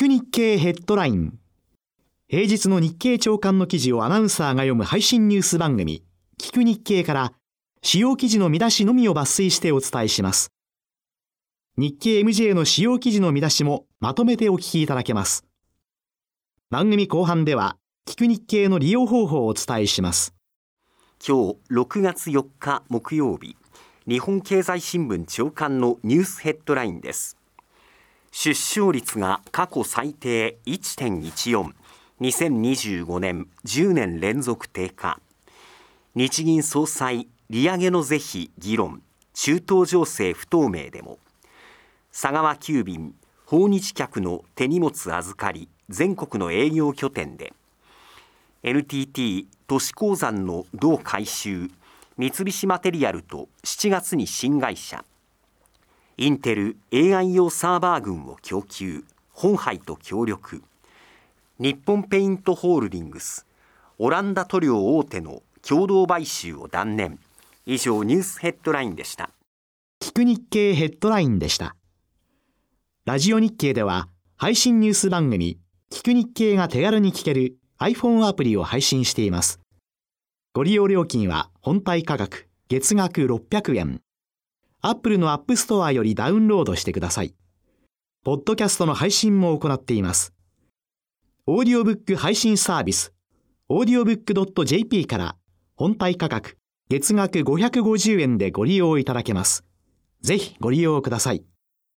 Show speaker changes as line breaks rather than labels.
く日経ヘッドライン。平日の日経朝刊の記事をアナウンサーが読む配信ニュース番組、聞く日経から主要記事の見出しのみを抜粋してお伝えします。日経 MJ の主要記事の見出しもまとめてお聞きいただけます。番組後半では、聞く日経の利用方法をお伝えします。
今日6月4日木曜日、日本経済新聞朝刊のニュースヘッドラインです。出生率が過去最低 1.14、2025年10年連続低下。日銀総裁、利上げの是非議論、中東情勢不透明でも。佐川急便、訪日客の手荷物預かり、全国の営業拠点で。NTT 都市鉱山の同改修、三菱マテリアルと7月に新会社。インテル AI 用サーバー群を供給、鴻海と協力。日本ペイントホールディングス、オランダ塗料大手の共同買収を断念。以上ニュースヘッドラインでした。
聞く日経ヘッドラインでした。ラジオ日経では配信ニュース番組聞く日経が手軽に聞ける iPhone アプリを配信しています。ご利用料金は本体価格月額600円。Apple の App Store よりダウンロードしてください。ポッドキャストの配信も行っています。オーディオブック配信サービス、audiobook.jp から本体価格月額550円でご利用いただけます。ぜひご利用ください。